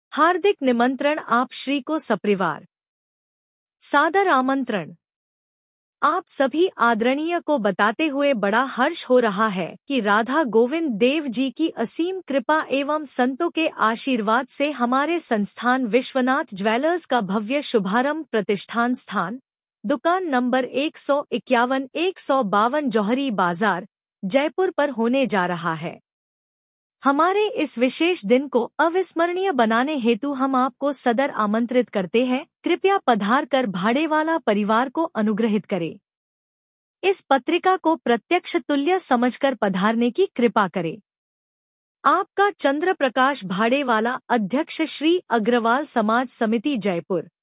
हार्दिक निमंत्रण आप श्री को सपरिवार। सादर आमंत्रण। आप सभी आदरणीय को बताते हुए बड़ा हर्ष हो रहा है कि राधा गोविंद देव जी की असीम कृपा एवं संतों के आशीर्वाद से हमारे संस्थान विश्वनाथ ज्वेलर्स का भव्य शुभारंभ प्रतिष्ठान स्थान दुकान नंबर 151 152 जौहरी बाजार जयपुर पर होने जा रहा है। हमारे इस विशेष दिन को अविस्मरणीय बनाने हेतु हम आपको सदर आमंत्रित करते हैं। कृपया पधार कर भाड़ेवाला परिवार को अनुग्रहित करें। इस पत्रिका को प्रत्यक्ष तुल्य समझकर पधारने की कृपा करें। आपका चंद्र प्रकाश भाड़ेवाला, अध्यक्ष श्री अग्रवाल समाज समिति जयपुर।